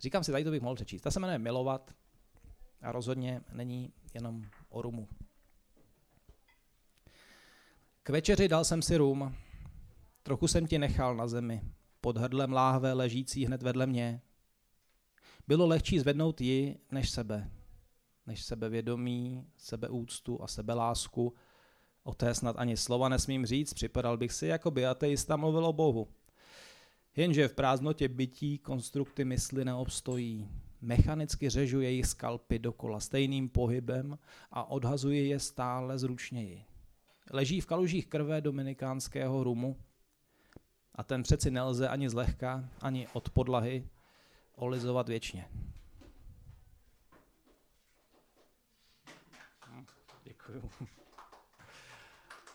Říkám si, tady to bych mohl přečíst. Ta se jmenuje Milovat a rozhodně není jenom o rumu. K večeři dal jsem si rum, trochu jsem ti nechal na zemi, pod hrdlem láhve ležící hned vedle mě. Bylo lehčí zvednout ji než sebe, než sebevědomí, sebeúctu a sebelásku. O té snad ani slova nesmím říct, připadal bych si, jako by ateista mluvil o Bohu. Jenže v prázdnotě bytí konstrukty mysli neobstojí. Mechanicky řežu jejich skalpy dokola stejným pohybem a odhazuji je stále zručněji. Leží v kalužích krve dominikánského rumu a ten přeci nelze ani zlehka, ani od podlahy olizovat věčně. Děkuju.